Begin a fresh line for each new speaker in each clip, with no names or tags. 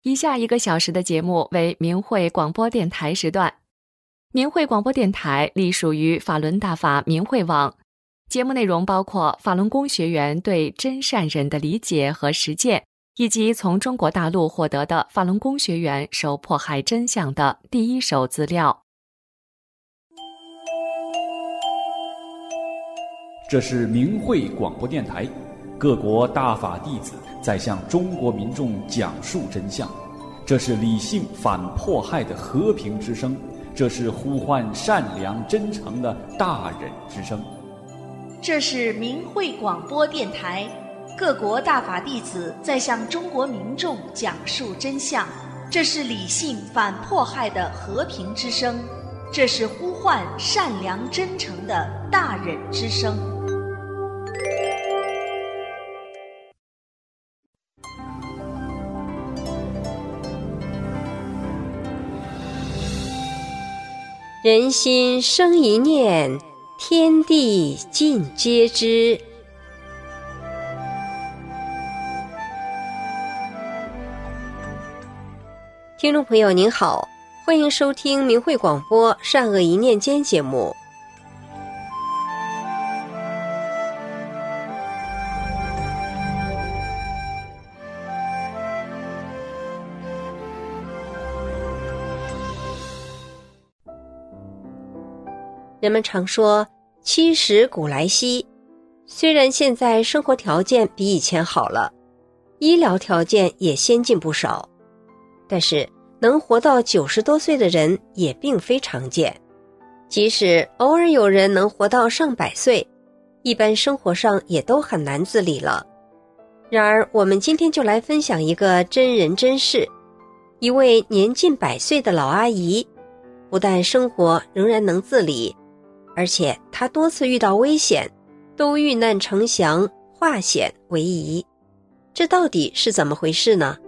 以下1个小时的节目为明慧广播电台时段。明慧广播电台隶属于法轮大法明慧网，节目内容包括法轮功学员对真善忍的理解和实践，以及从中国大陆获得的法轮功学员受迫害真相的第一手资料。
这是明慧广播电台，各国大法弟子在向中国民众讲述真相，这是理性反迫害的和平之声，这是呼唤善良真诚的大忍之声。
这是明慧广播电台，各国大法弟子在向中国民众讲述真相，这是理性反迫害的和平之声，这是呼唤善良真诚的大忍之声。
人心生一念，天地尽皆知。听众朋友您好，欢迎收听明慧广播善恶一念间节目。人们常说70古来稀，虽然现在生活条件比以前好了，医疗条件也先进不少，但是能活到90多岁的人也并非常见。即使偶尔有人能活到上百岁，一般生活上也都很难自理了。然而我们今天就来分享一个真人真事，一位年近100岁的老阿姨，不但生活仍然能自理，而且她多次遇到危险都遇难成祥，化险为夷。这到底是怎么回事呢？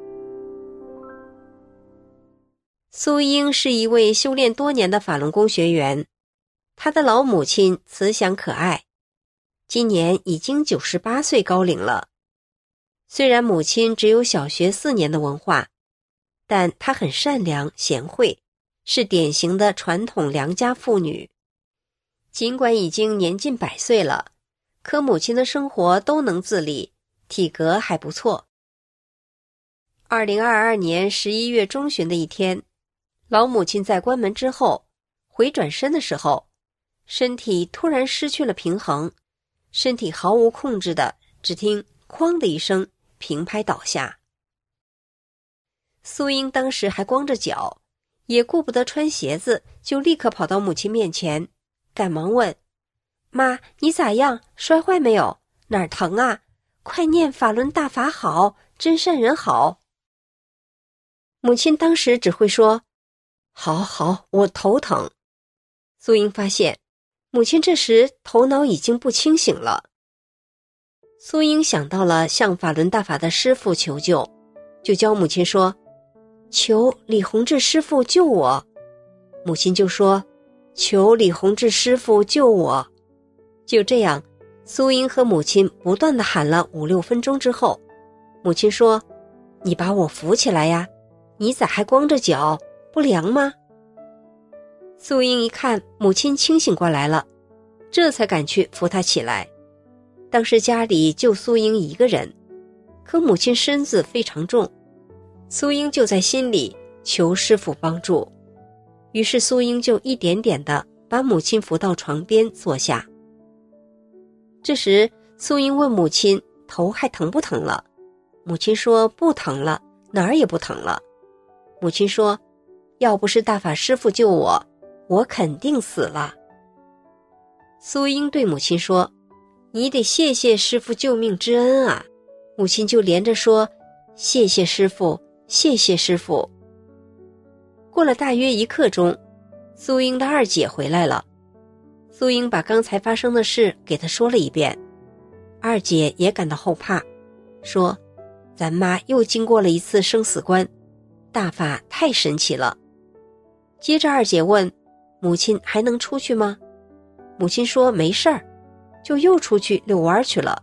苏英是一位修炼多年的法轮功学员，她的老母亲慈祥可爱，今年已经98岁高龄了。虽然母亲只有小学4年的文化，但她很善良贤惠，是典型的传统良家妇女。尽管已经年近100岁了，可母亲的生活都能自理，体格还不错。2022年11月中旬的一天，老母亲在关门之后回转身的时候，身体突然失去了平衡，身体毫无控制的只听哐的一声平拍倒下。苏英当时还光着脚，也顾不得穿鞋子，就立刻跑到母亲面前，赶忙问：妈，你咋样？摔坏没有？哪儿疼啊？快念法轮大法好，真善人好。母亲当时只会说：好，我头疼。苏英发现母亲这时头脑已经不清醒了。苏英想到了向法轮大法的师父求救，就教母亲说：求李洪志师父救我。母亲就说：求李洪志师父救我。就这样，苏英和母亲不断地喊了5-6分钟之后，母亲说：你把我扶起来呀，你咋还光着脚，不凉吗？苏英一看母亲清醒过来了，这才赶去扶她起来。当时家里就苏英一个人，可母亲身子非常重，苏英就在心里求师父帮助。于是苏英就一点点地把母亲扶到床边坐下。这时苏英问母亲头还疼不疼了，母亲说不疼了，哪儿也不疼了。母亲说：要不是大法师父救我，我肯定死了。苏英对母亲说：你得谢谢师父救命之恩啊。母亲就连着说：谢谢师父，谢谢师父。过了大约1刻钟，苏英的二姐回来了。苏英把刚才发生的事给她说了一遍，二姐也感到后怕，说：咱妈又经过了一次生死关，大法太神奇了。接着二姐问：母亲还能出去吗？母亲说没事儿，就又出去遛弯去了。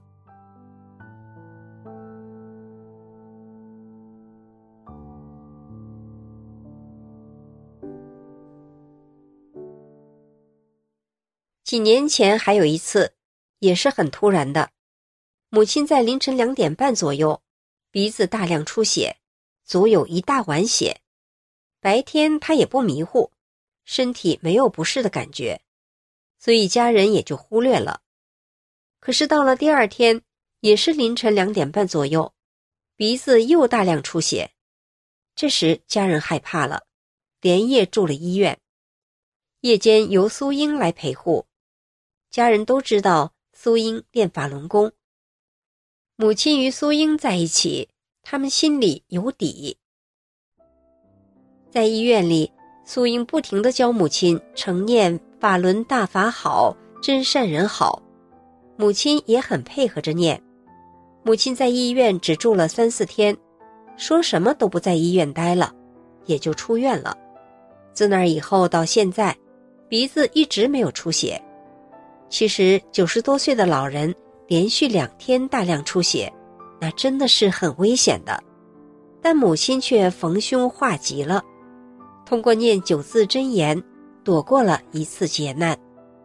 几年前还有一次，也是很突然的。母亲在凌晨2点半左右，鼻子大量出血，足有1大碗血。白天她也不迷糊，身体没有不适的感觉，所以家人也就忽略了。可是到了第2天，也是凌晨2点半左右，鼻子又大量出血。这时家人害怕了，连夜住了医院。夜间由苏英来陪护，家人都知道苏英练法轮功。母亲与苏英在一起，他们心里有底。在医院里，苏英不停地教母亲承念法轮大法好，真善人好，母亲也很配合着念。母亲在医院只住了3、4天，说什么都不在医院待了，也就出院了。自那以后到现在，鼻子一直没有出血。其实90多岁的老人连续2天大量出血，那真的是很危险的。但母亲却逢凶化吉了，通过念9字真言，躲过了一次劫难。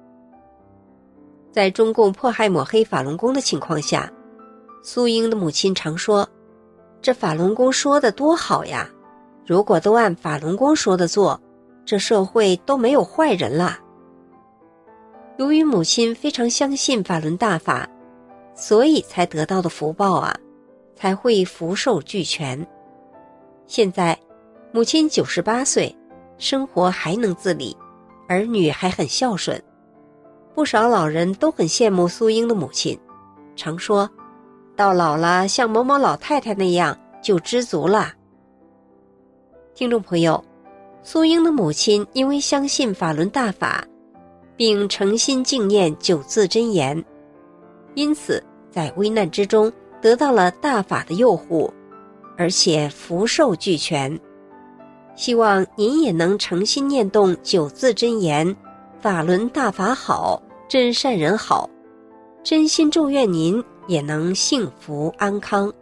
在中共迫害抹黑法轮功的情况下，苏英的母亲常说，这法轮功说的多好呀，如果都按法轮功说的做，这社会都没有坏人了。由于母亲非常相信法轮大法，所以才得到的福报啊，才会福寿俱全。现在母亲98岁，生活还能自理，儿女还很孝顺。不少老人都很羡慕苏英的母亲，常说到老了像某某老太太那样就知足了。听众朋友，苏英的母亲因为相信法轮大法，并诚心敬念9字真言，因此在危难之中得到了大法的佑护，而且福寿俱全。希望您也能诚心念动9字真言，法轮大法好，真善人好，真心祝愿您也能幸福安康。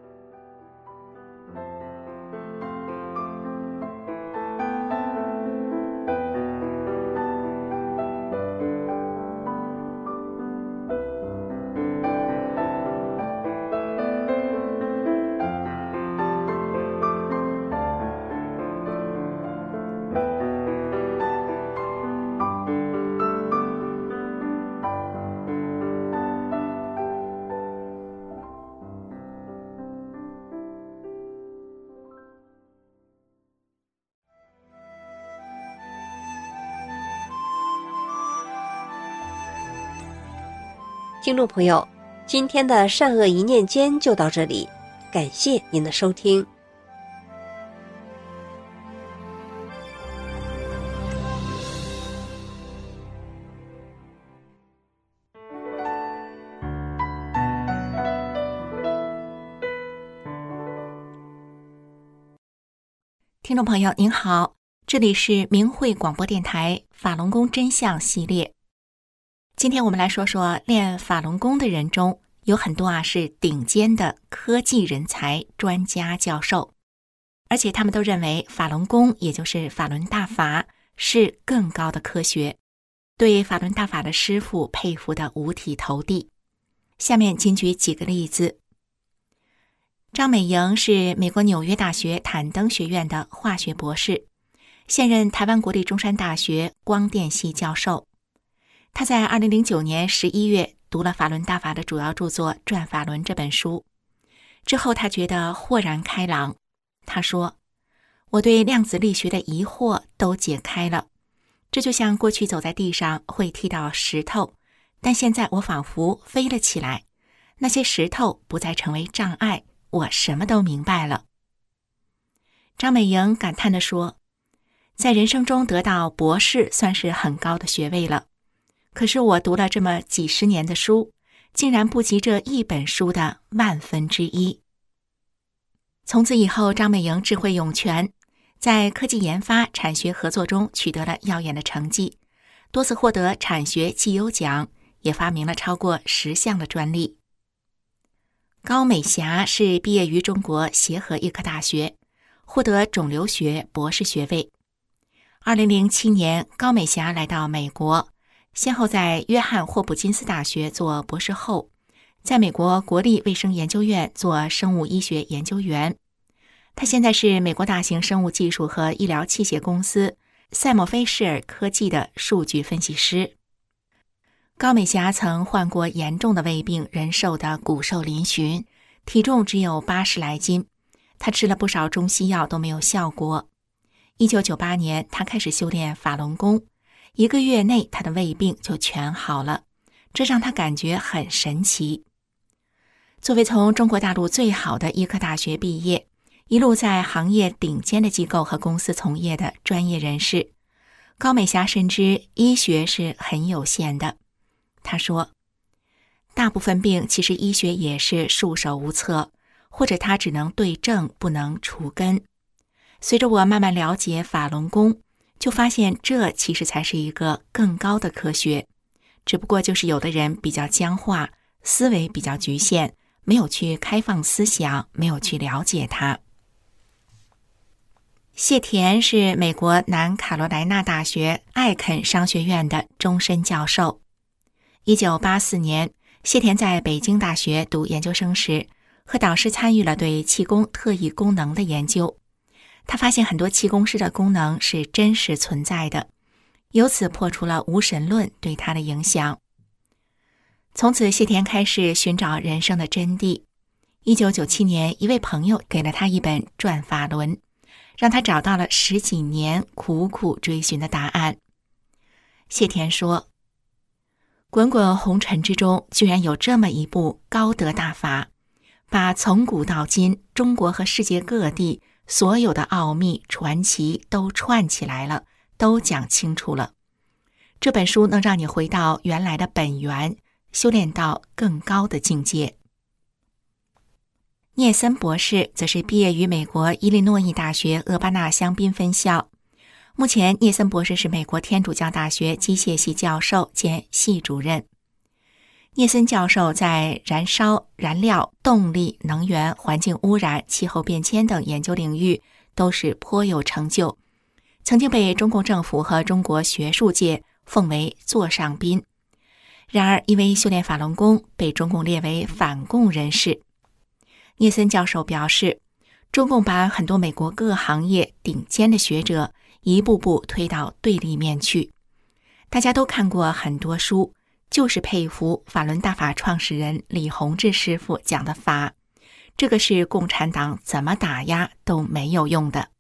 听众朋友，今天的善恶一念间就到这里，感谢您的收听。
听众朋友您好，这里是明慧广播电台法轮功真相系列。今天我们来说说练法轮功的人中有很多是顶尖的科技人才、专家、教授，而且他们都认为法轮功也就是法轮大法是更高的科学，对法轮大法的师父佩服得五体投地。下面仅举几个例子。张美莹是美国纽约大学坦登学院的化学博士，现任台湾国立中山大学光电系教授。他在2009年11月读了法轮大法的主要著作《转法轮》这本书之后，他觉得豁然开朗。他说，我对量子力学的疑惑都解开了，这就像过去走在地上会踢到石头，但现在我仿佛飞了起来，那些石头不再成为障碍，我什么都明白了。张美莹感叹地说，在人生中得到博士算是很高的学位了，可是我读了这么几十年的书，竟然不及这一本书的1/1000。从此以后，张美莹智慧涌泉，在科技研发、产学合作中取得了耀眼的成绩，多次获得产学绩优奖，也发明了超过10项的专利。高美霞是毕业于中国协和医科大学，获得肿瘤学博士学位。2007年，高美霞来到美国， 先后在约翰霍普金斯大学做博士后，在美国国立卫生研究院做生物医学研究员。他现在是美国大型生物技术和医疗器械公司赛默菲士尔科技的数据分析师。高美霞曾患过严重的胃病，人瘦得骨瘦嶙峋，体重只有80来斤。她吃了不少中西药都没有效果。1998年，她开始修炼法轮功，1个月内她的胃病就全好了，这让她感觉很神奇。作为从中国大陆最好的医科大学毕业，一路在行业顶尖的机构和公司从业的专业人士，高美霞深知医学是很有限的。她说，大部分病其实医学也是束手无策，或者它只能对症不能除根。随着我慢慢了解法轮功，就发现这其实才是一个更高的科学，只不过就是有的人比较僵化，思维比较局限，没有去开放思想，没有去了解它。谢田是美国南卡罗来纳大学艾肯商学院的终身教授。1984年，谢田在北京大学读研究生时，和导师参与了对气功特异功能的研究。他发现很多气功师的功能是真实存在的，由此破除了无神论对他的影响。从此，谢田开始寻找人生的真谛。1997年，一位朋友给了他一本《转法轮》，让他找到了10几年苦苦追寻的答案。谢田说，滚滚红尘之中，居然有这么一部高德大法，把从古到今中国和世界各地所有的奥秘传奇都串起来了，都讲清楚了。这本书能让你回到原来的本源，修炼到更高的境界。聂森博士则是毕业于美国伊利诺伊大学厄巴纳香槟分校，目前聂森博士是美国天主教大学机械系教授兼系主任。聂森教授在燃烧、燃料、动力、能源、环境污染、气候变迁等研究领域都是颇有成就，曾经被中共政府和中国学术界奉为座上宾。然而因为修炼法轮功，被中共列为反共人士。聂森教授表示，中共把很多美国各行业顶尖的学者一步步推到对立面去。大家都看过很多书，就是佩服法轮大法创始人李洪志师傅讲的法，这个是共产党怎么打压都没有用的。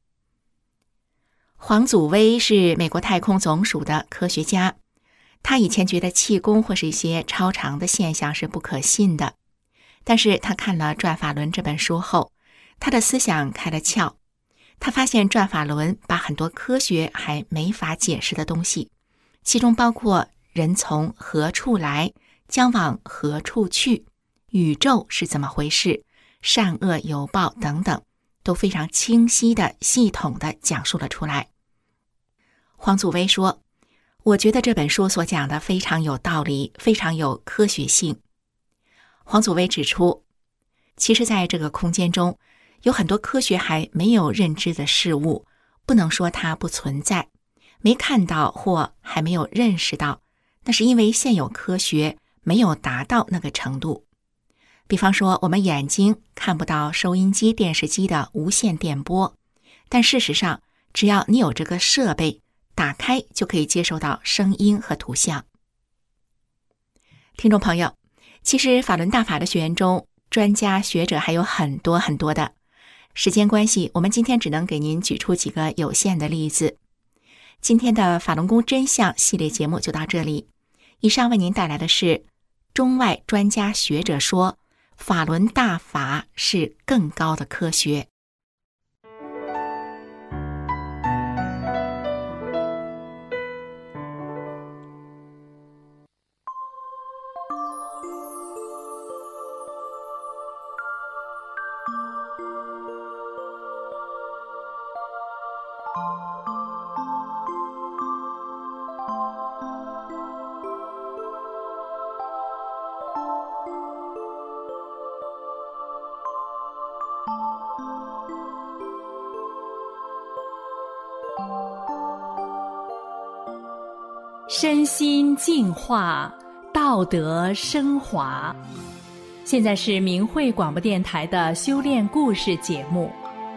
黄祖威是美国太空总署的科学家，他以前觉得气功或是一些超常的现象是不可信的，但是他看了《转法轮》这本书后，他的思想开了窍。他发现《转法轮》把很多科学还没法解释的东西，其中包括人从何处来，将往何处去，宇宙是怎么回事，善恶有报等等，都非常清晰的、系统的讲述了出来。黄祖威说，我觉得这本书所讲的非常有道理，非常有科学性。黄祖威指出，其实在这个空间中，有很多科学还没有认知的事物，不能说它不存在，没看到或还没有认识到，那是因为现有科学没有达到那个程度。比方说，我们眼睛看不到收音机、电视机的无线电波，但事实上，只要你有这个设备，打开就可以接收到声音和图像。听众朋友，其实法轮大法的学员中，专家学者还有很多很多的。时间关系，我们今天只能给您举出几个有限的例子。今天的法轮功真相系列节目就到这里。以上为您带来的是中外专家学者说，法轮大法是更高的科学。
身心净化，道德升华。现在是明慧广播电台的修炼故事节目。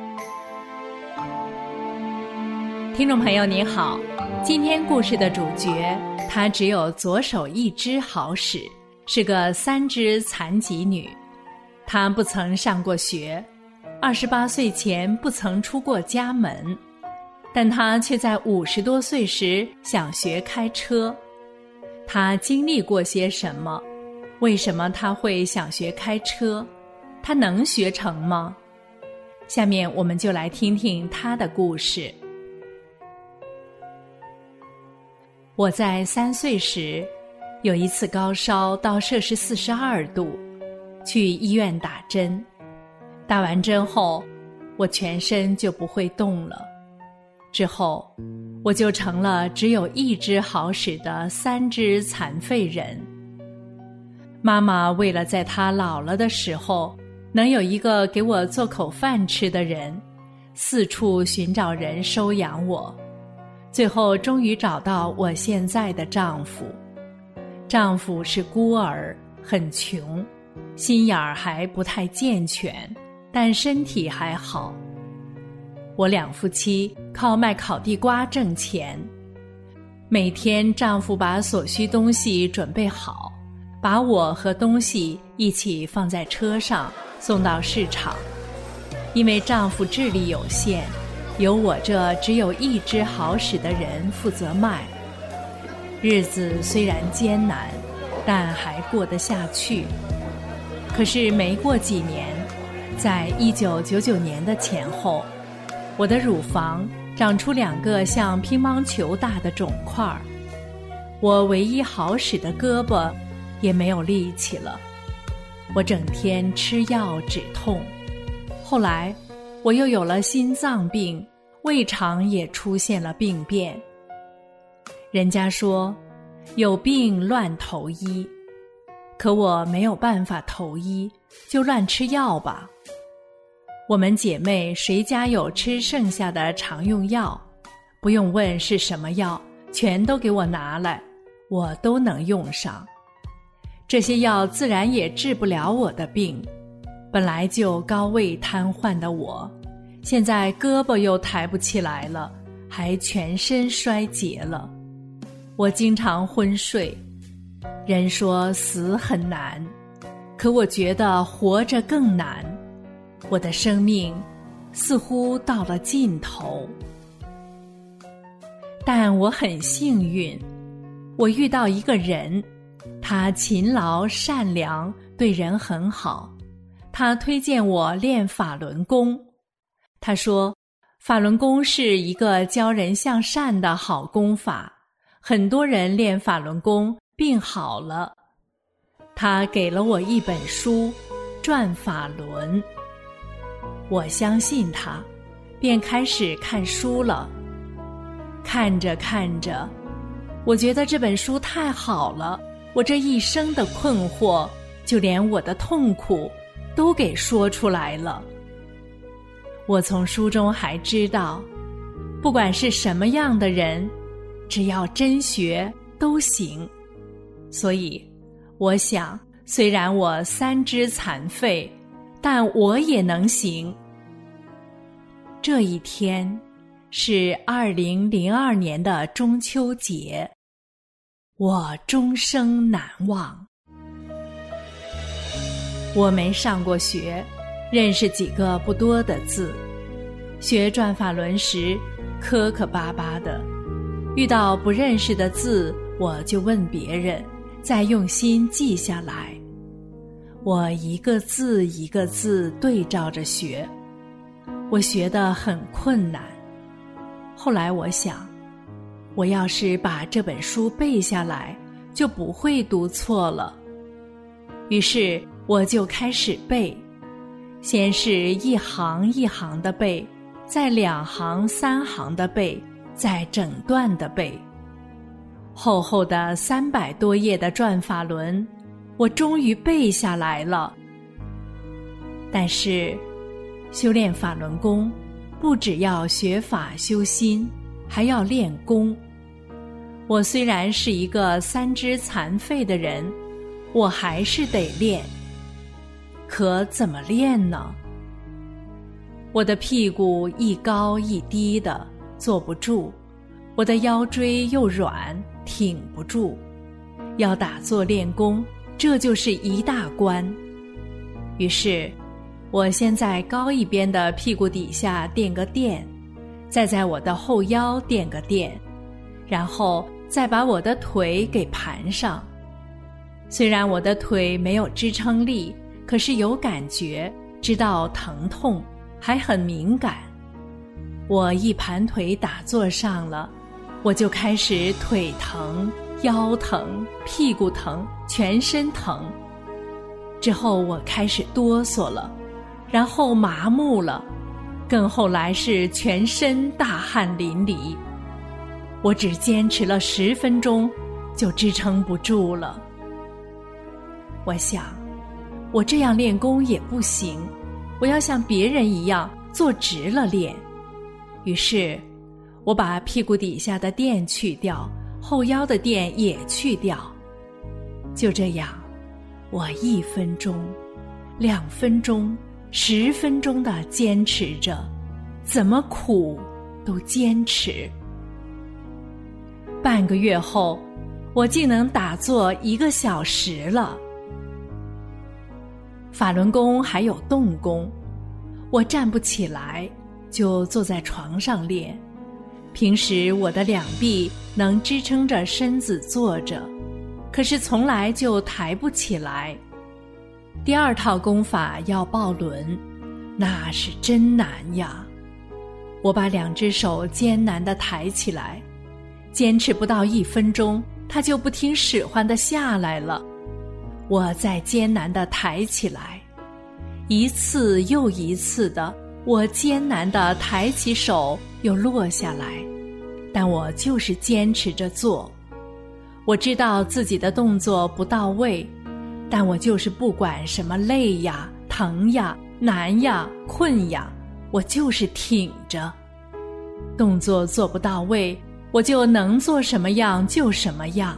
听众朋友您好，今天故事的主角，她只有左手一只好使，是个3肢残疾女。她不曾上过学，28岁前不曾出过家门，但她却在50多岁时想学开车。她经历过些什么？为什么她会想学开车？她能学成吗？下面我们就来听听她的故事。我在3岁时，有一次高烧到摄氏42度，去医院打针。打完针后，我全身就不会动了。之后，我就成了只有一只好使的3肢残废人。妈妈为了在她老了的时候能有一个给我做口饭吃的人，四处寻找人收养我，最后终于找到我现在的丈夫。丈夫是孤儿，很穷，心眼儿还不太健全，但身体还好。我2夫妻靠卖烤地瓜挣钱，每天丈夫把所需东西准备好，把我和东西一起放在车上送到市场。因为丈夫智力有限，由我这只有一只好使的人负责卖。日子虽然艰难，但还过得下去。可是没过几年，在1999年的前后，我的乳房长出2个像乒乓球大的肿块，我唯一好使的胳膊也没有力气了。我整天吃药止痛。后来我又有了心脏病，胃肠也出现了病变。人家说有病乱投医，可我没有办法投医，就乱吃药吧。我们姐妹谁家有吃剩下的常用药，不用问是什么药，全都给我拿来，我都能用上。这些药自然也治不了我的病，本来就高位瘫痪的我，现在胳膊又抬不起来了，还全身衰竭了。我经常昏睡。人说死很难，可我觉得活着更难。我的生命似乎到了尽头。但我很幸运，我遇到一个人，他勤劳善良，对人很好。他推荐我练法轮功。他说，法轮功是一个教人向善的好功法，很多人练法轮功病好了。他给了我一本书《转法轮》。我相信他，便开始看书了。看着看着，我觉得这本书太好了，我这一生的困惑，就连我的痛苦都给说出来了。我从书中还知道，不管是什么样的人，只要真学都行。所以我想，虽然我3肢残废，但我也能行。这一天是2002年的中秋节，我终生难忘。我没上过学，认识几个不多的字。学转法轮时，磕磕巴巴的，遇到不认识的字，我就问别人，再用心记下来。我一个字一个字对照着学，我学得很困难。后来我想，我要是把这本书背下来，就不会读错了。于是我就开始背，先是一行一行的背，再2行3行的背，再整段的背。厚厚的300多页的转法轮，我终于背下来了。但是修炼法轮功不只要学法修心，还要练功。 我虽然是一个三肢残废的人，我还是得练。可怎么练呢？我的屁股一高一低的，坐不住，我的腰椎又软，挺不住。要打坐练功，这就是一大关。于是我先在高一边的屁股底下垫个垫，再在我的后腰垫个垫，然后再把我的腿给盘上。虽然我的腿没有支撑力，可是有感觉，知道疼痛，还很敏感。我一盘腿打坐上了，我就开始腿疼、腰疼、屁股疼，全身疼。之后我开始哆嗦了，然后麻木了，更后来是全身大汗淋漓。我只坚持了10分钟，就支撑不住了。我想，我这样练功也不行，我要像别人一样坐直了练。于是我把屁股底下的垫去掉，后腰的垫也去掉。就这样，我1分钟、2分钟、10分钟地坚持着，怎么苦都坚持。半个月后，我竟能打坐1个小时了。法轮功还有动功，我站不起来，就坐在床上练。平时我的2臂能支撑着身子坐着，可是从来就抬不起来。第2套功法要抱轮，那是真难呀。我把2只手艰难地抬起来，坚持不到1分钟，它就不听使唤地下来了。我再艰难地抬起来，一次又一次的，我艰难地抬起手又落下来，但我就是坚持着做。我知道自己的动作不到位，但我就是不管什么累呀、疼呀、难呀、困呀，我就是挺着。动作做不到位，我就能做什么样就什么样。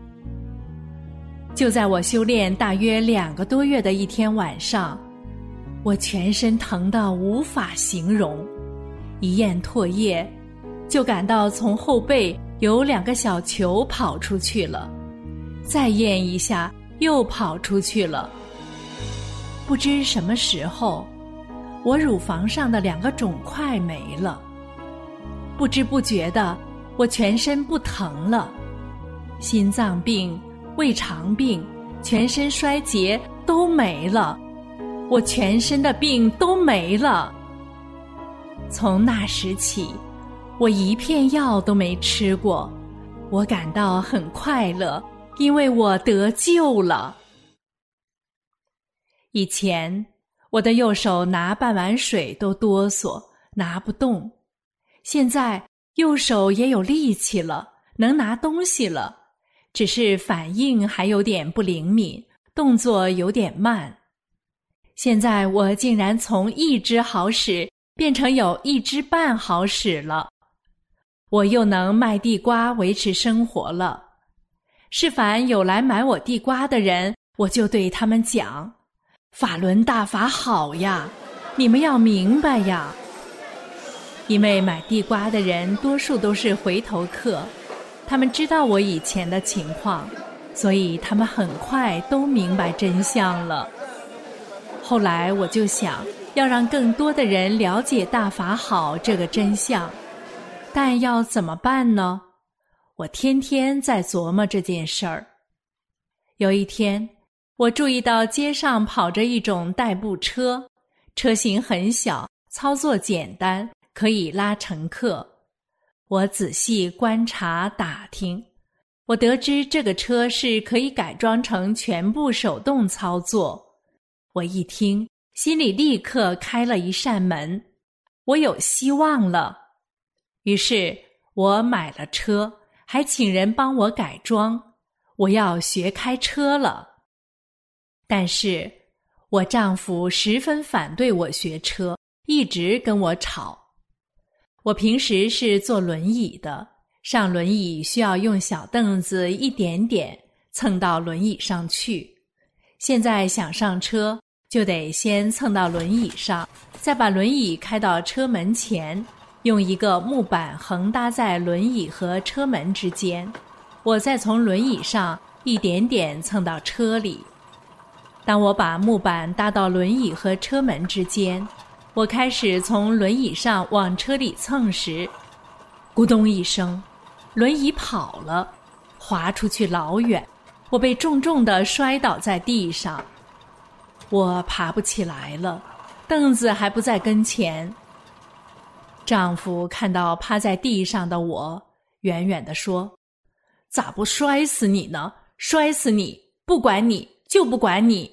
就在我修炼大约2个多月的一天晚上，我全身疼得无法形容，一咽唾液，就感到从后背有2个小球跑出去了，再咽一下又跑出去了。不知什么时候，我乳房上的2个肿块没了。不知不觉的，我全身不疼了，心脏病、胃肠病、全身衰竭都没了，我全身的病都没了。从那时起，我一片药都没吃过，我感到很快乐，因为我得救了。以前，我的右手拿半碗水都哆嗦，拿不动。现在右手也有力气了，能拿东西了，只是反应还有点不灵敏，动作有点慢。现在我竟然从1只好使变成有1只半好使了。我又能卖地瓜维持生活了。是凡有来买我地瓜的人，我就对他们讲：法轮大法好呀，你们要明白呀。因为买地瓜的人多数都是回头客，他们知道我以前的情况，所以他们很快都明白真相了。后来我就想要让更多的人了解大法好这个真相，但要怎么办呢？我天天在琢磨这件事儿。有一天，我注意到街上跑着一种代步车，车型很小，操作简单，可以拉乘客。我仔细观察打听，我得知这个车是可以改装成全部手动操作。我一听，心里立刻开了一扇门，我有希望了。于是我买了车，还请人帮我改装，我要学开车了。但是我丈夫十分反对我学车，一直跟我吵。我平时是坐轮椅的， 上轮椅需要用小凳子一点点蹭到轮椅上去，现在想上车就得先蹭到轮椅上，再把轮椅开到车门前，用一个木板横搭在轮椅和车门之间，我再从轮椅上一点点蹭到车里。当我把木板搭到轮椅和车门之间，我开始从轮椅上往车里蹭时，咕咚一声，轮椅跑了，滑出去老远，我被重重地摔倒在地上。我爬不起来了，凳子还不在跟前。丈夫看到趴在地上的我，远远地说：“咋不摔死你呢？摔死你！不管你，就不管你。”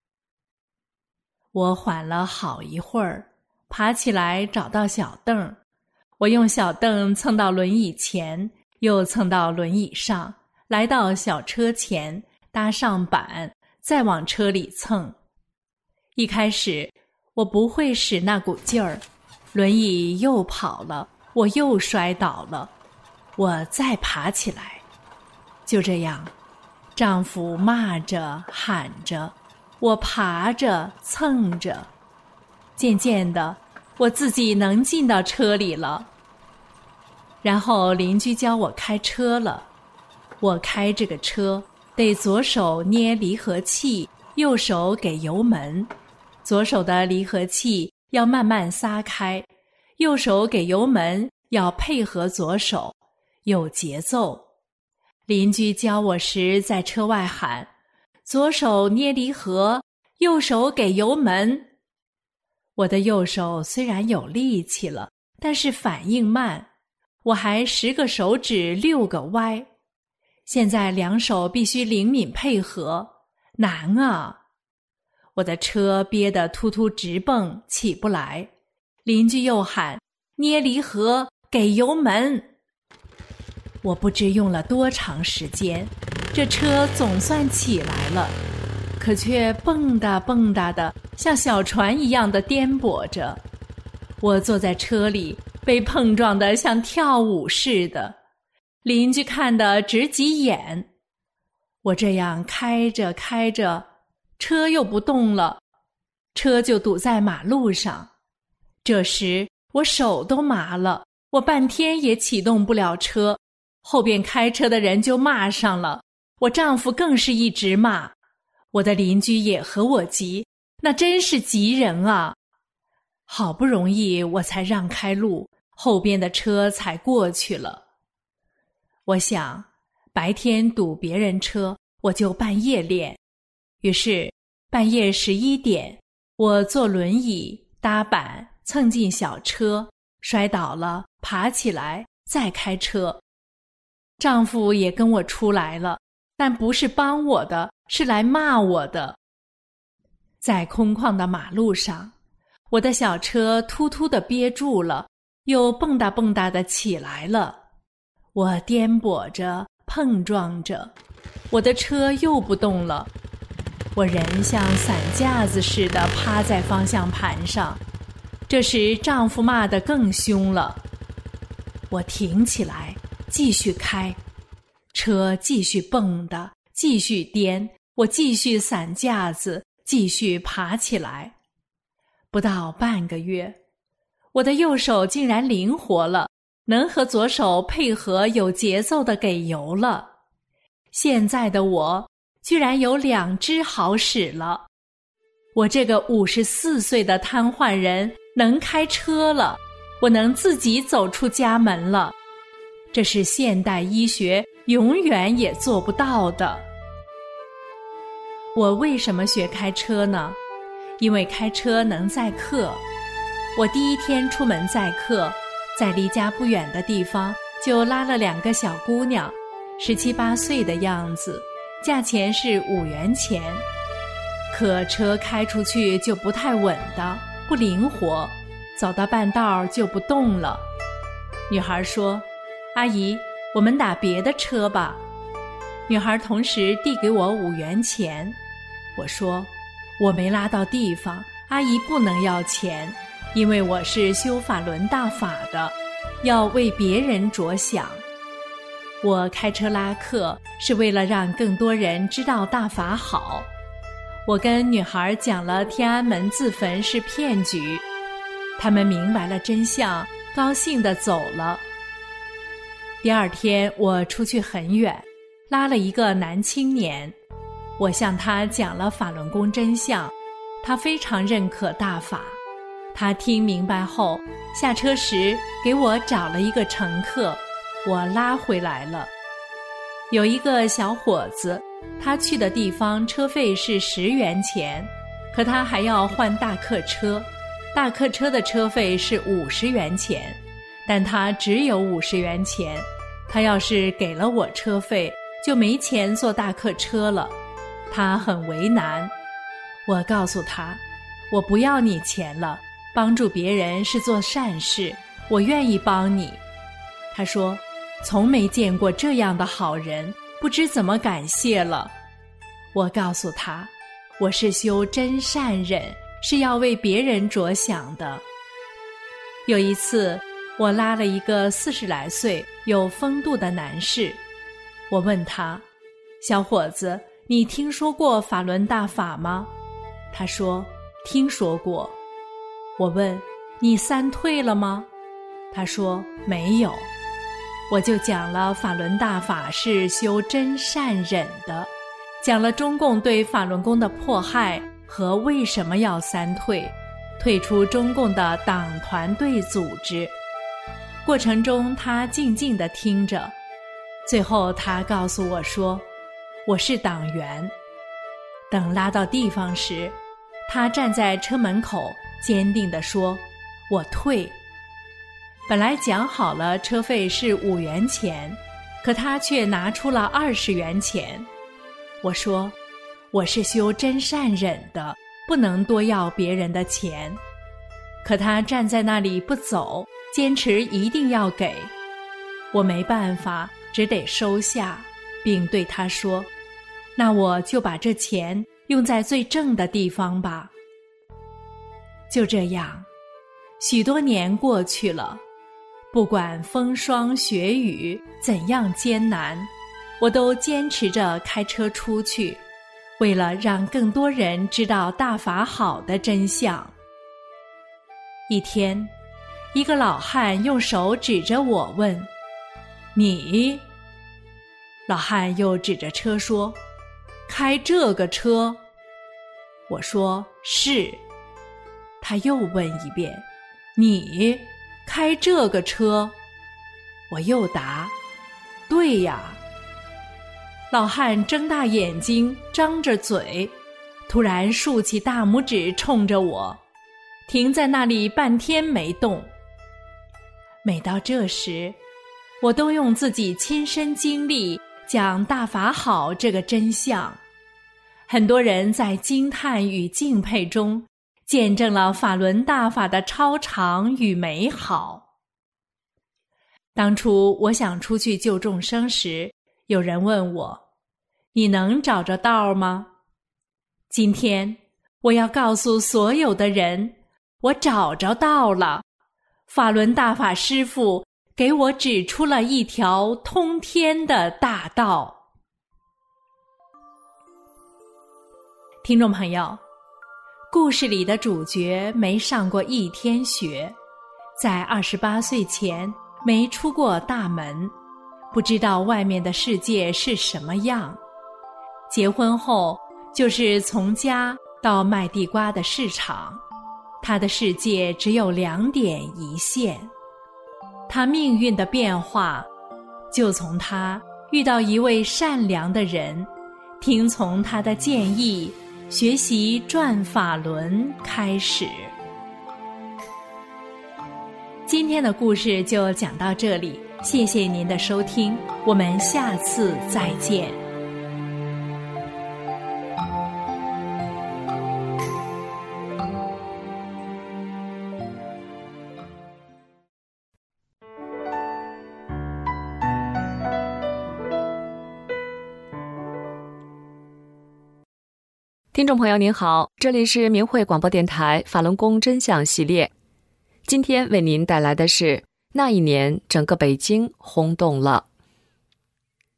我缓了好一会儿，爬起来找到小凳，我用小凳蹭到轮椅前，又蹭到轮椅上，来到小车前，搭上板，再往车里蹭。一开始我不会使那股劲儿，轮椅又跑了，我又摔倒了，我再爬起来。就这样，丈夫骂着喊着，我爬着蹭着，渐渐的我自己能进到车里了。然后邻居教我开车了，我开这个车得左手捏离合器，右手给油门，左手的离合器要慢慢撒开，右手给油门要配合左手，有节奏。邻居教我时在车外喊：“左手捏离合，右手给油门。”我的右手虽然有力气了，但是反应慢，我还10个手指6个歪。现在2手必须灵敏配合，难啊！我的车憋得突突直蹦，起不来。邻居又喊：“捏离合，给油门。”我不知用了多长时间，这车总算起来了，可却蹦哒蹦哒的，像小船一样的颠簸着。我坐在车里，被碰撞得像跳舞似的，邻居看得直挤眼。我这样开着开着，车又不动了，车就堵在马路上。这时我手都麻了，我半天也启动不了车。后边开车的人就骂上了，我丈夫更是一直骂，我的邻居也和我急，那真是急人啊！好不容易我才让开路，后边的车才过去了。我想，白天堵别人车，我就半夜练。于是半夜11点，我坐轮椅搭板蹭进小车，摔倒了，爬起来再开车。丈夫也跟我出来了，但不是帮我的，是来骂我的。在空旷的马路上，我的小车突突地憋住了，又蹦哒蹦哒地起来了。我颠簸着，碰撞着，我的车又不动了。我人像散架子似的趴在方向盘上。这时丈夫骂得更凶了。我挺起来，继续开，车继续蹦的，继续颠，我继续散架子，继续爬起来。不到半个月，我的右手竟然灵活了，能和左手配合有节奏地给油了。现在的我居然有2只好使了。我这个54岁的瘫痪人能开车了，我能自己走出家门了。这是现代医学永远也做不到的。我为什么学开车呢？因为开车能载客。我第一天出门载客，在离家不远的地方就拉了2个小姑娘，17、18岁的样子，价钱是5元钱。可车开出去就不太稳当，不灵活，走到半道就不动了。女孩说：“阿姨，我们打别的车吧。”女孩同时递给我5元钱。我说：“我没拉到地方，阿姨不能要钱，因为我是修法轮大法的，要为别人着想。 我开车拉客是为了让更多人知道大法好。我跟女孩讲了天安门自焚是骗局，他们明白了真相，高兴地走了。第二天我出去很远，拉了一个男青年，我向他讲了法轮功真相，他非常认可大法。他听明白后，下车时给我找了一个乘客，我拉回来了。有一个小伙子，他去的地方车费是10元钱，可他还要换大客车，大客车的车费是50元钱，但他只有50元钱，他要是给了我车费，就没钱坐大客车了。他很为难。我告诉他，我不要你钱了，帮助别人是做善事，我愿意帮你。他说，从没见过这样的好人，不知怎么感谢了。我告诉他，我是修真善忍，是要为别人着想的。有一次，我拉了一个40来岁有风度的男士，我问他，小伙子，你听说过法轮大法吗？他说，听说过。我问，你3退了吗？他说，没有。我就讲了法轮大法是修真善忍的，讲了中共对法轮功的迫害和为什么要3退，退出中共的党团队组织。过程中他静静地听着，最后他告诉我说，我是党员。等拉到地方时，他站在车门口坚定地说，我退。本来讲好了车费是5元钱，可他却拿出了20元钱。我说，我是修真善忍的，不能多要别人的钱。可他站在那里不走，坚持一定要给。我没办法，只得收下，并对他说，那我就把这钱用在最正的地方吧。就这样，许多年过去了，不管风霜雪雨怎样艰难，我都坚持着开车出去，为了让更多人知道大法好的真相。一天，一个老汉用手指着我问，你？老汉又指着车说，开这个车？我说，是。他又问一遍，你开这个车？我又答，对呀。老汉睁大眼睛，张着嘴，突然竖起大拇指冲着我，停在那里半天没动。每到这时，我都用自己亲身经历讲大法好这个真相。很多人在惊叹与敬佩中见证了法轮大法的超常与美好。当初我想出去救众生时，有人问我，你能找着道吗？今天我要告诉所有的人，我找着道了。法轮大法师父给我指出了一条通天的大道。听众朋友，故事里的主角没上过1天学，在28岁前没出过大门，不知道外面的世界是什么样。结婚后就是从家到卖地瓜的市场，他的世界只有2点一线。他命运的变化就从他遇到一位善良的人，听从他的建议，学习转法轮开始。今天的故事就讲到这里，谢谢您的收听，我们下次再见。
听众朋友您好，这里是明慧广播电台法轮功真相系列。今天为您带来的是那一年整个北京轰动了。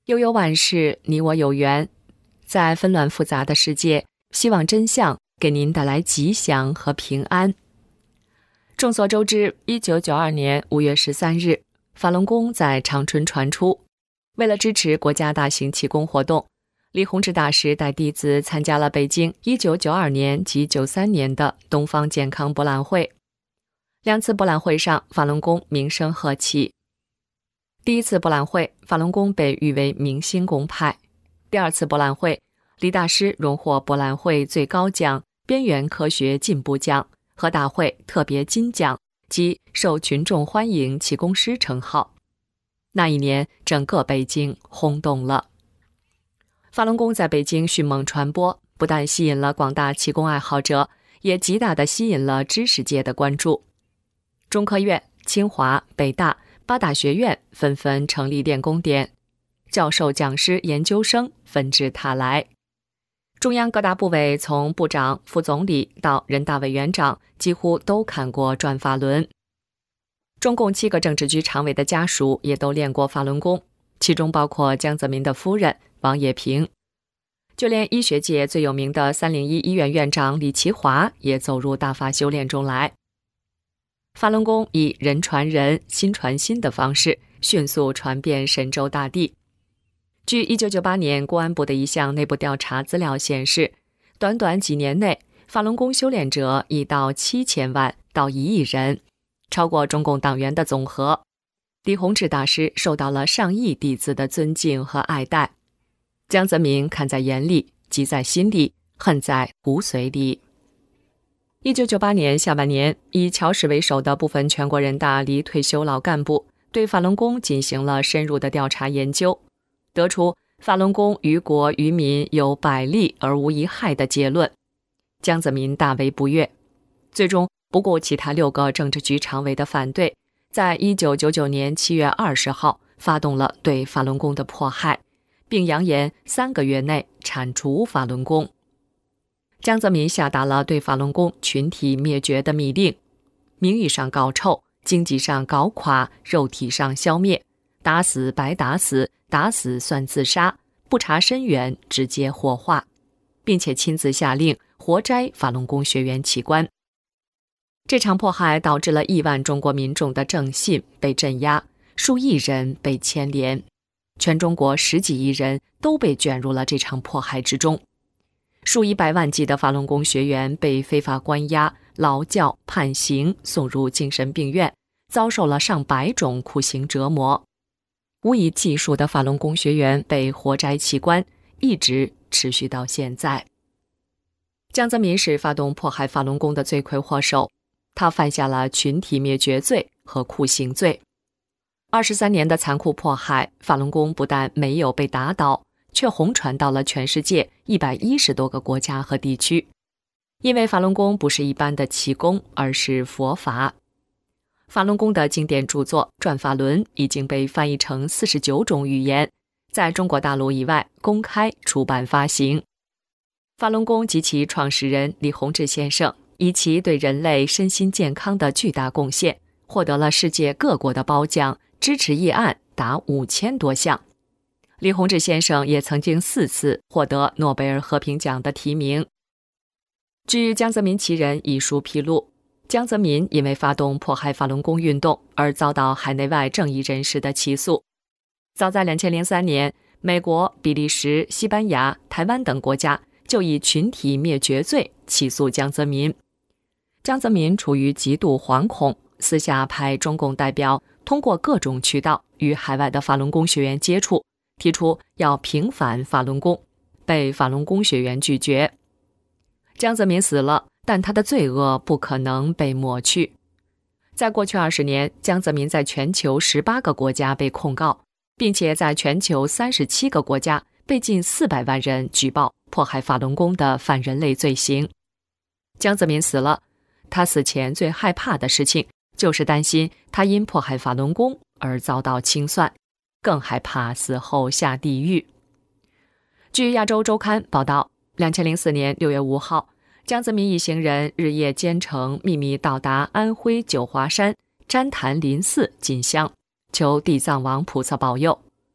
悠悠万事，你我有缘。在纷乱复杂的世界，希望真相给您带来吉祥和平安。众所周知，1992年5月13日，法轮功在长春传出。为了支持国家大型气功活动，李洪志大师带弟子参加了北京1992年及93年的东方健康博览会。2次博览会上，法轮功名声鹤起。第1次博览会，法轮功被誉为明星功派。第2次博览会，李大师荣获博览会最高奖边缘科学进步奖和大会特别金奖及受群众欢迎气功师称号。那一年，整个北京轰动了。法轮功在北京迅猛传播，不但吸引了广大气功爱好者，也极大地吸引了知识界的关注。中科院、清华、北大8大学院纷纷成立练功点，教授、讲师、研究生纷至沓来。中央各大部委从部长、副总理到人大委员长，几乎都看过转法轮。中共7个政治局常委的家属也都练过法轮功，其中包括江泽民的夫人王冶萍。就连医学界最有名的301医院院长李奇华也走入大法修炼中来。法轮功以人传人、心传心的方式迅速传遍神州大地。据1998年公安部的一项内部调查资料显示，短短几年内，法轮功修炼者已到7000万到1亿人，超过中共党员的总和。李洪志大师受到了上亿弟子的尊敬和爱戴。江泽民看在眼里，急在心里，恨在骨髓里。1998年下半年，以乔氏为首的部分全国人大离退休老干部对法轮功进行了深入的调查研究，得出法轮功于国于民有百利而无一害的结论。江泽民大为不悦，最终不顾其他6个政治局常委的反对，在1999年7月20号发动了对法轮功的迫害，并扬言3个月内铲除法轮功。江泽民下达了对法轮功群体灭绝的密令，名义上搞臭，经济上搞垮，肉体上消灭，打死白打死，打死算自杀，不查深源直接火化，并且亲自下令活摘法轮功学员器官。这场迫害导致了亿万中国民众的正信被镇压，数亿人被牵连，全中国10几亿人都被卷入了这场迫害之中。数以百万计的法轮功学员被非法关押、劳教、判刑，送入精神病院，遭受了上百种酷刑折磨。无以计数的法轮功学员被活摘器官，一直持续到现在。江泽民是发动迫害法轮功的罪魁祸首，他犯下了群体灭绝罪和酷刑罪。23年的残酷迫害，法轮功不但没有被打倒，却红传到了全世界110多个国家和地区。因为法轮功不是一般的气功，而是佛法。法轮功的经典著作《转法轮》已经被翻译成49种语言，在中国大陆以外公开出版发行。法轮功及其创始人李洪志先生以其对人类身心健康的巨大贡献，获得了世界各国的褒奖，支持议案达5000多项。李洪志先生也曾经4次获得诺贝尔和平奖的提名。据江泽民其人一书披露，江泽民因为发动迫害法轮功运动而遭到海内外正义人士的起诉。早在2003年，美国、比利时、西班牙、台湾等国家就以群体灭绝罪起诉江泽民。江泽民处于极度惶恐，私下派中共代表通过各种渠道与海外的法轮功学员接触，提出要平反法轮功，被法轮功学员拒绝。江泽民死了，但他的罪恶不可能被抹去。在过去20年，江泽民在全球18个国家被控告，并且在全球37个国家被近400万人举报迫害法轮功的反人类罪行。江泽民死了，他死前最害怕的事情就是担心他因迫害法轮功而遭到清算，更害怕死后下地狱。据亚洲周刊报道，2004年6月5号，江泽民一行人日夜兼程，秘密到达安徽九华山旃檀林寺进香，求地藏王菩萨保佑。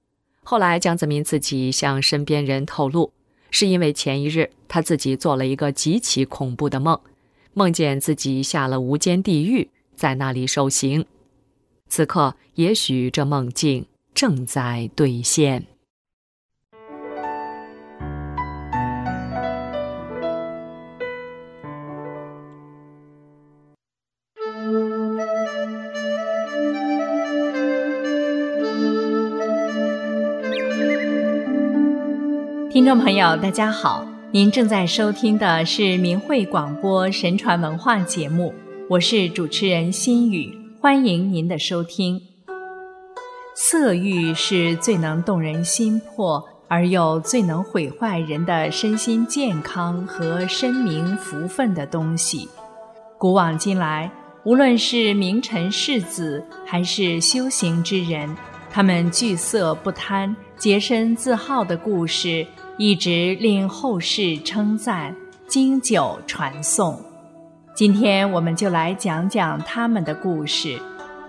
后来江泽民自己向身边人透露，是因为前一日他自己做了一个极其恐怖的梦，梦见自己下了无间地狱，在那里受刑。此刻也许这梦境正在兑现。
听众朋友大家好，您正在收听的是明慧广播神传文化节目，我是主持人心雨，欢迎您的收听。色欲是最能动人心魄，而又最能毁坏人的身心健康和声名福分的东西。古往今来，无论是名臣士子还是修行之人，他们惧色不贪、洁身自好的故事一直令后世称赞，经久传颂。今天我们就来讲讲他们的故事。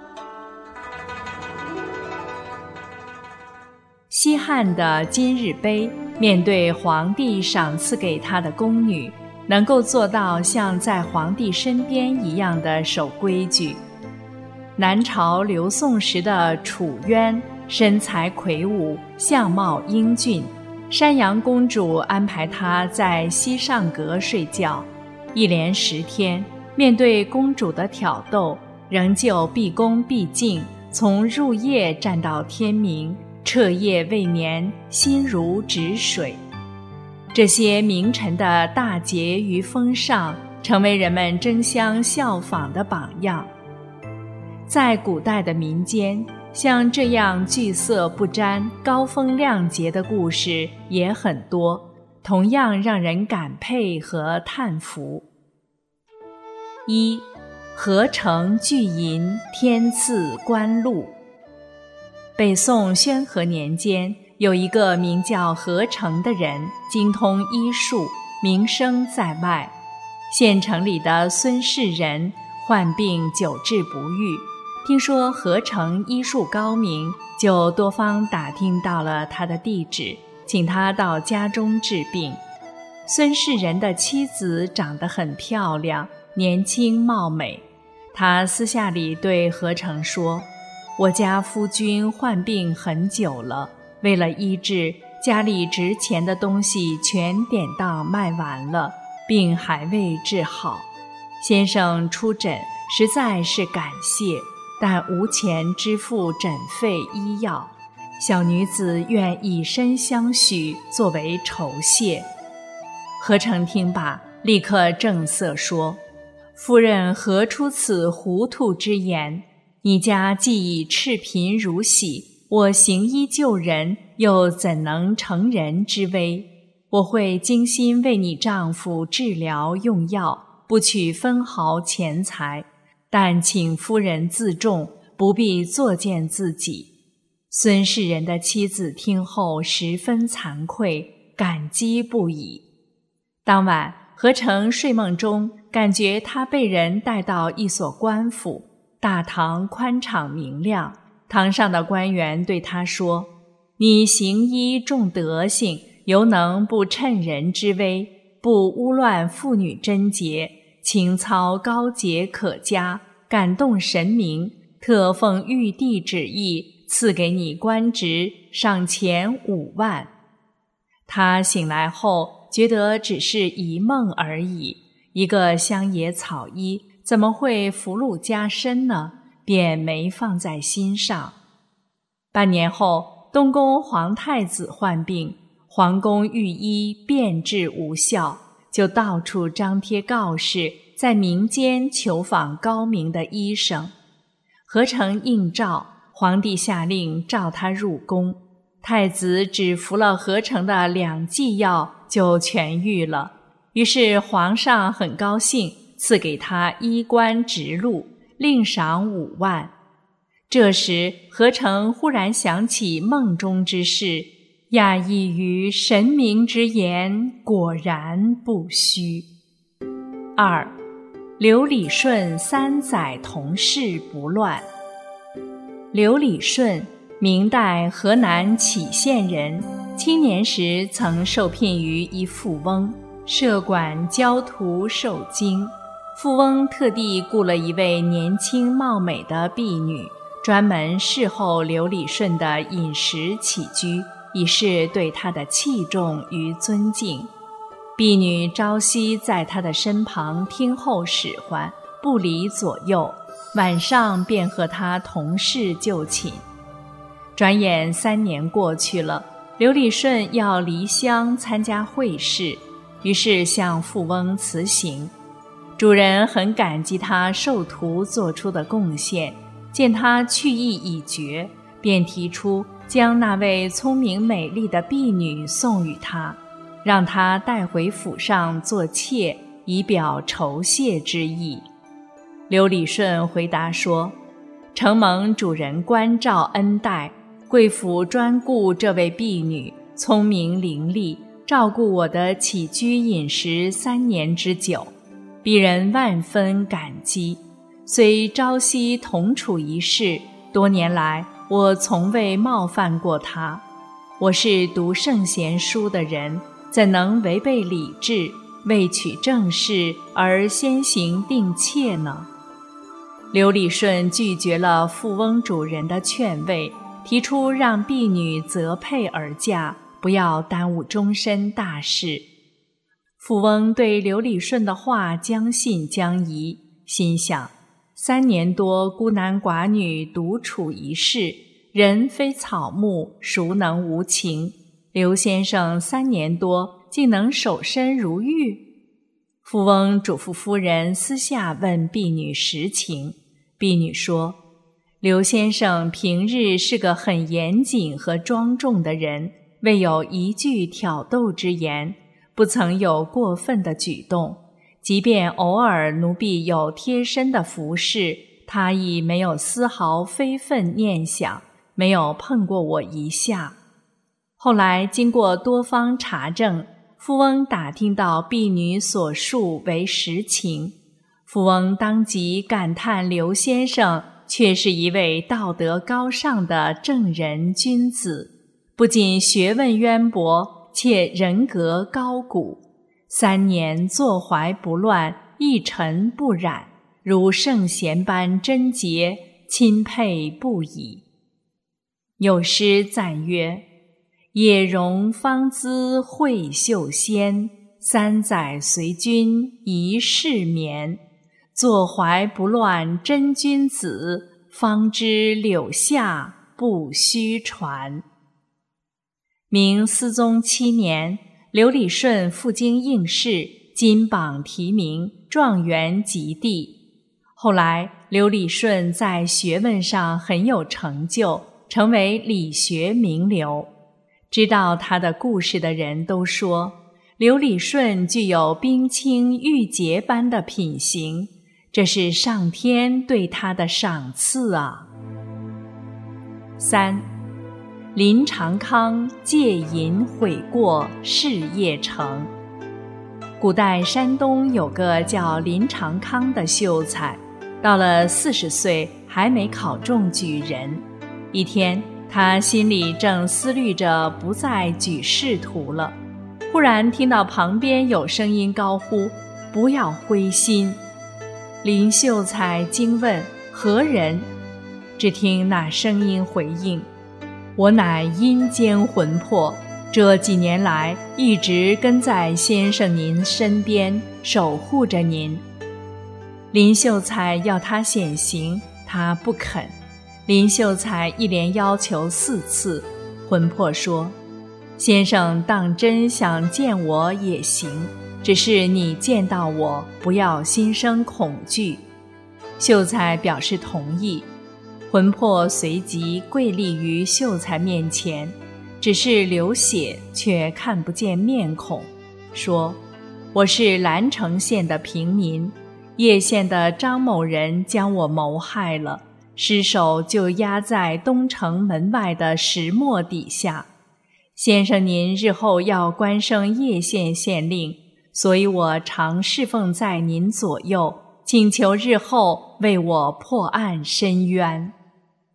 西汉的今日碑面对皇帝赏赐给他的宫女，能够做到像在皇帝身边一样的守规矩。南朝刘宋时的楚渊身材魁梧，相貌英俊，山阳公主安排他在西上阁睡觉，一连10天，面对公主的挑逗，仍旧毕恭毕敬，从入夜站到天明，彻夜未眠，心如止水。这些名臣的大节与风尚，成为人们争相效仿的榜样。在古代的民间，像这样惧色不沾、高风亮节的故事也很多，同样让人感佩和叹服。1. 何成巨银，天赐官禄。北宋宣和年间，有一个名叫何成的人，精通医术，名声在外。县城里的孙氏人患病久治不愈，听说何成医术高明，就多方打听到了他的地址，请他到家中治病。孙氏人的妻子长得很漂亮，年轻貌美。他私下里对何成说，我家夫君患病很久了，为了医治，家里值钱的东西全典当卖完了，病还未治好。先生出诊实在是感谢，但无钱支付诊费医药，小女子愿以身相许作为酬谢。何成听罢，立刻正色说，夫人何出此糊涂之言？你家既已赤贫如洗，我行医救人，又怎能成人之危？我会精心为你丈夫治疗用药，不取分毫钱财，但请夫人自重，不必作践自己。孙氏人的妻子听后十分惭愧，感激不已。当晚，何成睡梦中感觉他被人带到一所官府，大堂宽敞明亮，堂上的官员对他说，你行医重德行，犹能不趁人之危，不污乱妇女贞洁，情操高洁可嘉，感动神明，特奉玉帝旨意，赐给你官职，赏钱5万。他醒来后觉得只是一梦而已，一个乡野草医怎么会福禄加身呢？便没放在心上。半年后，东宫皇太子患病，皇宫御医遍治无效，就到处张贴告示，在民间求访高明的医生。何成应召，皇帝下令召他入宫。太子只服了何成的2剂药就痊愈了，于是皇上很高兴，赐给他衣冠直禄，另赏5万。这时何成忽然想起梦中之事，讶异于神明之言，果然不虚。2. 刘理顺3载同事不乱。刘理顺明代河南杞县人，青年时曾受聘于一富翁，设馆教徒受经。富翁特地雇了一位年轻貌美的婢女，专门侍候刘礼顺的饮食起居，以示对他的器重与尊敬。婢女朝夕在他的身旁听候使唤，不离左右，晚上便和他同室就寝。转眼3年过去了，刘礼顺要离乡参加会试，于是向富翁辞行。主人很感激他授徒做出的贡献，见他去意已决，便提出将那位聪明美丽的婢女送与他，让他带回府上做妾，以表酬谢之意。刘礼顺回答说：承蒙主人关照恩待，贵府专雇这位婢女，聪明伶俐，照顾我的起居饮食3年之久，鄙人万分感激。虽朝夕同处一室，多年来我从未冒犯过他。我是读圣贤书的人，怎能违背礼制，为取正事而先行定妾呢？刘礼顺拒绝了富翁主人的劝慰，提出让婢女择配而嫁，不要耽误终身大事。富翁对刘礼顺的话将信将疑，心想3年多孤男寡女独处一室，人非草木，孰能无情？刘先生3年多竟能守身如玉？富翁嘱咐夫人私下问婢女实情，婢女说：刘先生平日是个很严谨和庄重的人，未有一句挑逗之言，不曾有过分的举动，即便偶尔奴婢有贴身的服侍，他亦没有丝毫非分念想，没有碰过我一下。后来经过多方查证，富翁打听到婢女所述为实情。富翁当即感叹刘先生却是一位道德高尚的正人君子，不仅学问渊博，且人格高古，3年坐怀不乱，一尘不染，如圣贤般贞洁，钦佩不已。有诗赞曰：野容芳姿慧秀仙，3载随君一世眠。坐怀不乱真君子，方知柳下不须传。明思宗7年，刘礼顺赴京应试，金榜题名，状元及第。后来刘礼顺在学问上很有成就，成为理学名流。知道他的故事的人都说，刘礼顺具有冰清玉洁般的品行，这是上天对他的赏赐啊。3. 林长康借银悔过，事业成。古代山东有个叫林长康的秀才，到了40岁还没考中举人。一天，他心里正思虑着不再举仕途了，忽然听到旁边有声音高呼：不要灰心。林秀才惊问何人，只听那声音回应：我乃阴间魂魄，这几年来一直跟在先生您身边，守护着您。林秀才要他显形，他不肯。林秀才一连要求4次，魂魄说：先生当真想见我也行，只是你见到我不要心生恐惧。秀才表示同意，魂魄随即跪立于秀才面前，只是流血却看不见面孔，说：我是兰城县的平民，叶县的张某人将我谋害了，尸首就压在东城门外的石磨底下。先生您日后要官升叶县县令，所以我常侍奉在您左右，请求日后为我破案伸冤。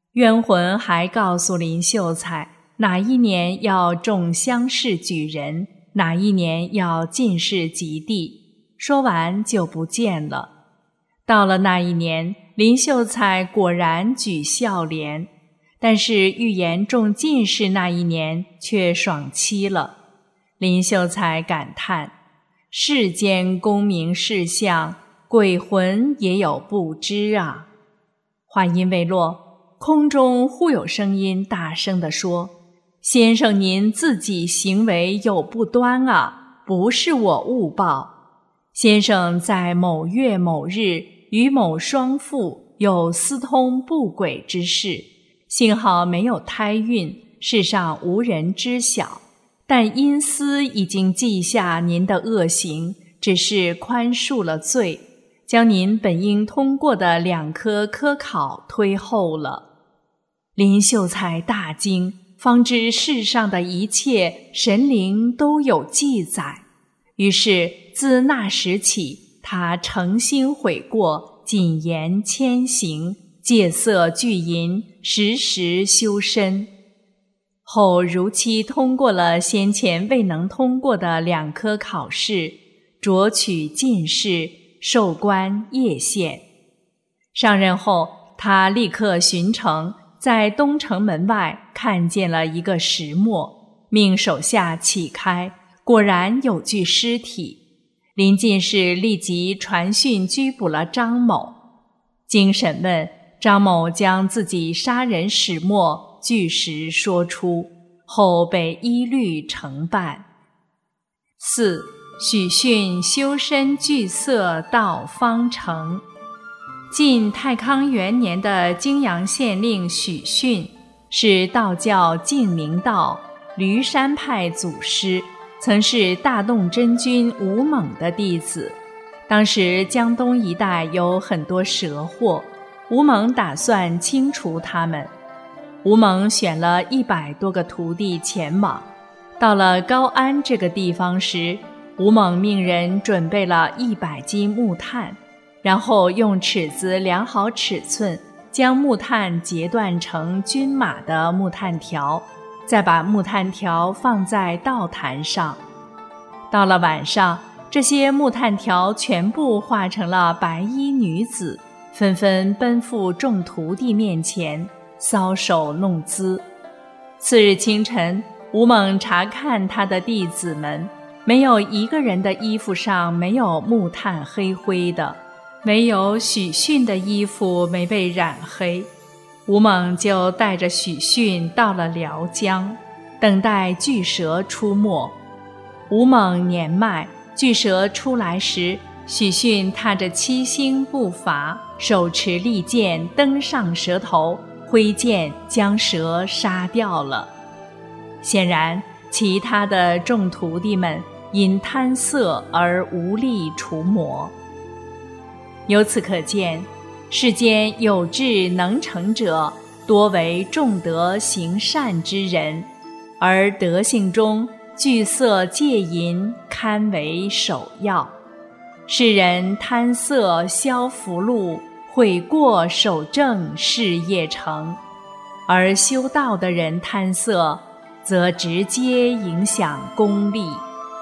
冤魂还告诉林秀才，哪一年要中乡试举人，哪一年要进士及第，说完就不见了。到了那一年，林秀才果然举孝廉，但是预言中进士那一年却爽期了。林秀才感叹，世间功名事相，鬼魂也有不知啊。话音未落，空中忽有声音大声地说，先生您自己行为有不端啊，不是我误报。先生在某月某日与某双妇有私通不轨之事，幸好没有胎孕，世上无人知晓，但因私已经记下您的恶行，只是宽恕了罪，将您本应通过的2科科考推后了。林秀才大惊，方知世上的一切神灵都有记载，于是自那时起，他诚心悔过，谨言谦行，戒色拒淫，时时修身。后如期通过了先前未能通过的2科考试，擢取进士，授官邺县。上任后，他立刻巡城，在东城门外看见了一个石磨，命手下启开，果然有具尸体。林进士立即传讯拘捕了张某。经审问，张某将自己杀人始末据实说出，后被依律惩办。4. 许逊修身具色到方成。晋太康元年的泾阳县令许逊是道教净明道驴山派祖师，曾是大洞真君吴猛的弟子。当时江东一带有很多蛇祸，吴猛打算清除他们。吴猛选了100多个徒弟前往，到了高安这个地方时，吴猛命人准备了100斤木炭，然后用尺子量好尺寸，将木炭截断成均码的木炭条，再把木炭条放在道坛上。到了晚上，这些木炭条全部化成了白衣女子，纷纷奔赴众徒弟面前，搔首弄姿。次日清晨，吴猛查看他的弟子们，没有一个人的衣服上没有木炭黑灰的，唯有许逊的衣服没被染黑。吴猛就带着许逊到了辽江，等待巨蛇出没。吴猛年迈，巨蛇出来时，许逊踏着7星步伐，手持利剑登上蛇头，挥剑将蛇杀掉了。显然，其他的众徒弟们因贪色而无力除魔。由此可见，世间有志能成者，多为重德行善之人，而德性中惧色戒淫堪为首要。世人贪色消福禄，悔过守正事业成，而修道的人贪色，则直接影响功利。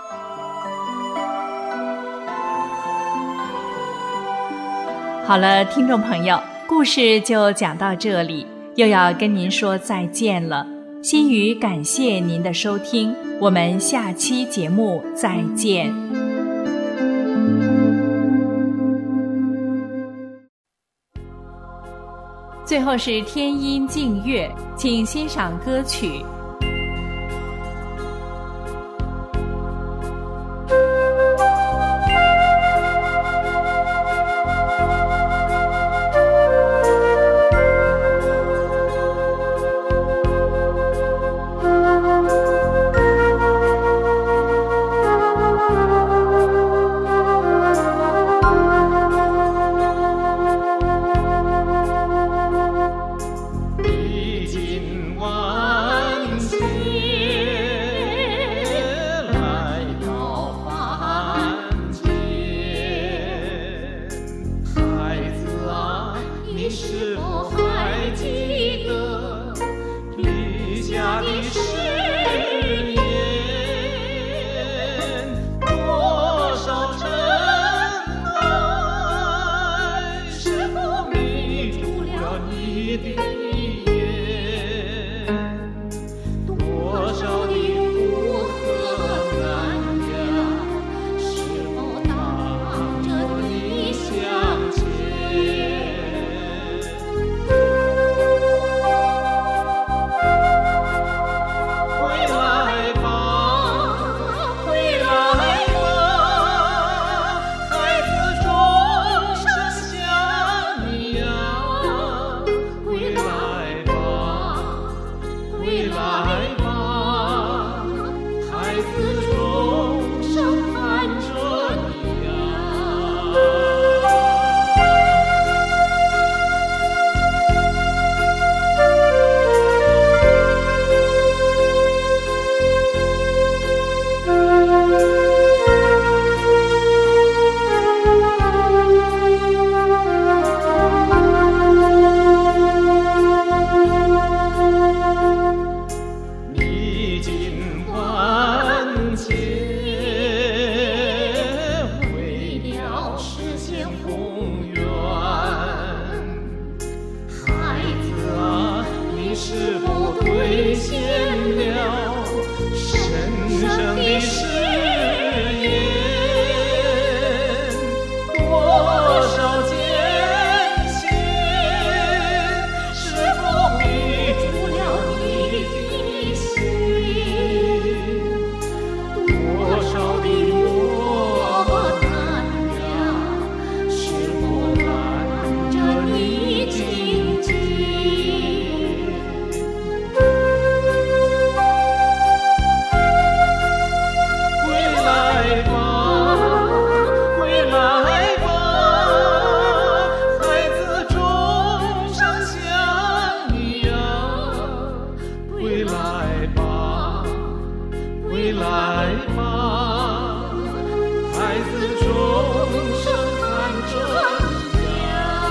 好了，听众朋友，故事就讲到这里，又要跟您说再见了。心语感谢您的收听，我们下期节目再见。最后是天音静乐，请欣赏歌曲。
历尽万的誓言，多少尘埃，是否迷住了你的眼？多少的苦和难呀，是否挡着你向前？回来吧，回来吧，孩子终生想你呀。回来吧，回来吧，孩子终生盼着你呀。历经万劫，为了实现宏愿。孩子啊，你是否兑现了神圣的誓言？多少艰险，是否迷住了你的心？多少的磨难呀，是否拦着你荆棘？回来吧，回来吧，孩子终生想你呀。回来吧，回来吧，孩子终生看着你呀。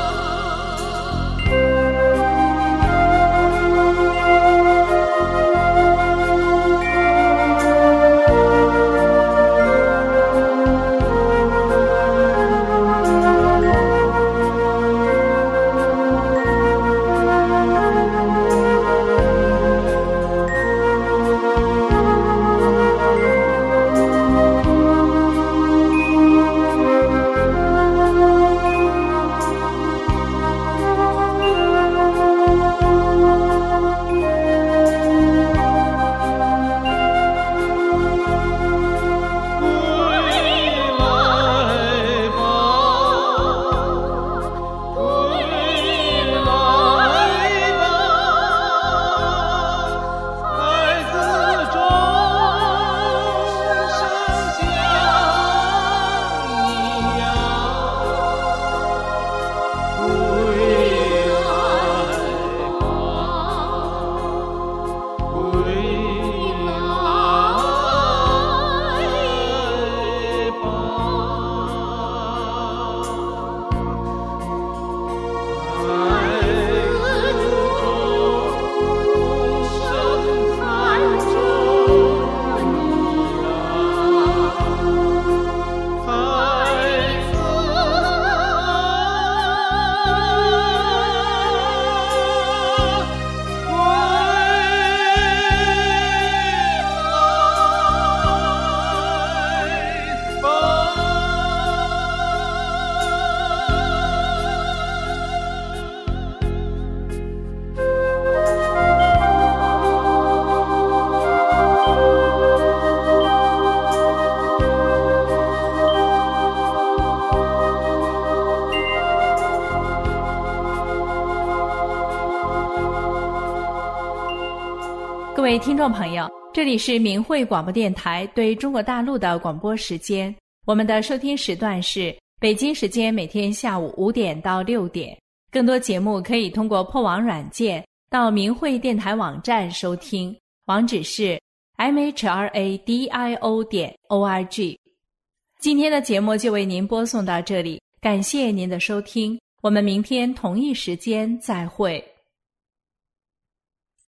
各位听众朋友，这里是明慧广播电台对中国大陆的广播时间。我们的收听时段是北京时间每天下午5点到6点。更多节目可以通过破网软件到明慧电台网站收听，网址是 mhradio.org。今天的节目就为您播送到这里，感谢您的收听，我们明天同一时间再会。